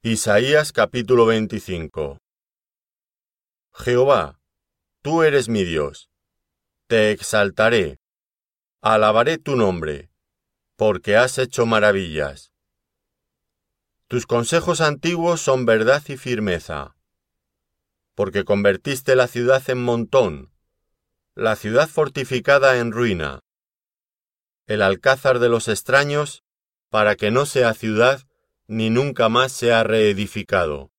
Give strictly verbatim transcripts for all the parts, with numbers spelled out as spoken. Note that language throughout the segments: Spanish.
Isaías capítulo veinticinco. Jehová, tú eres mi Dios. Te exaltaré, alabaré tu nombre, porque has hecho maravillas. Tus consejos antiguos son verdad y firmeza, porque convertiste la ciudad en montón, la ciudad fortificada en ruina, el alcázar de los extraños, para que no sea ciudad ni nunca más sea reedificado.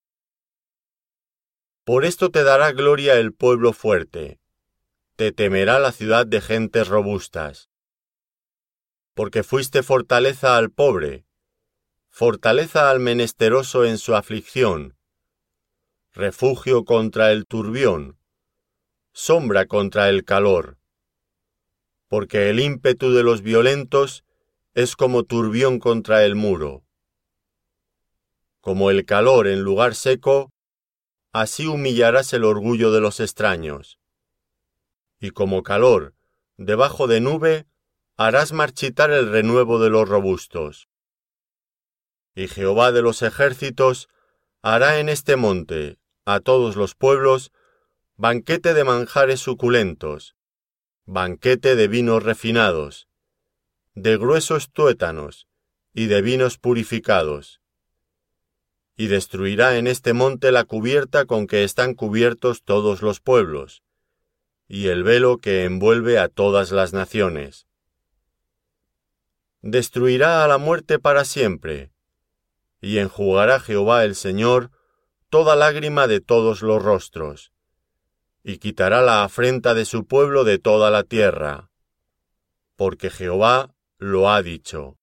Por esto te dará gloria el pueblo fuerte, te temerá la ciudad de gentes robustas. Porque fuiste fortaleza al pobre, fortaleza al menesteroso en su aflicción, refugio contra el turbión, sombra contra el calor. Porque el ímpetu de los violentos es como turbión contra el muro. Como el calor en lugar seco, así humillarás el orgullo de los extraños. Y como calor debajo de nube, harás marchitar el renuevo de los robustos. Y Jehová de los ejércitos hará en este monte, a todos los pueblos, banquete de manjares suculentos, banquete de vinos refinados, de gruesos tuétanos y de vinos purificados. Y destruirá en este monte la cubierta con que están cubiertos todos los pueblos, y el velo que envuelve a todas las naciones. Destruirá a la muerte para siempre, y enjugará Jehová el Señor toda lágrima de todos los rostros, y quitará la afrenta de su pueblo de toda la tierra, porque Jehová lo ha dicho.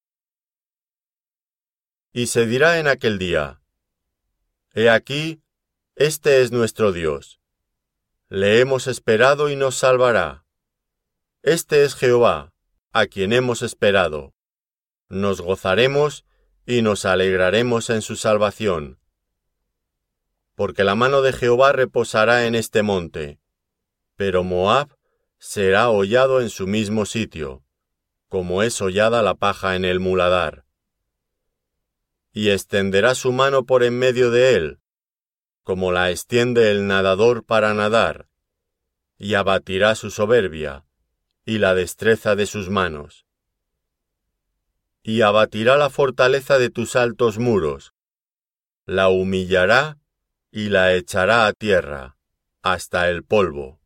Y se dirá en aquel día: He aquí, este es nuestro Dios. Le hemos esperado y nos salvará. Este es Jehová, a quien hemos esperado. Nos gozaremos y nos alegraremos en su salvación. Porque la mano de Jehová reposará en este monte, pero Moab será hollado en su mismo sitio, como es hollada la paja en el muladar. Y extenderá su mano por en medio de él, como la extiende el nadador para nadar, y abatirá su soberbia, y la destreza de sus manos. Y abatirá la fortaleza de tus altos muros, la humillará y la echará a tierra, hasta el polvo.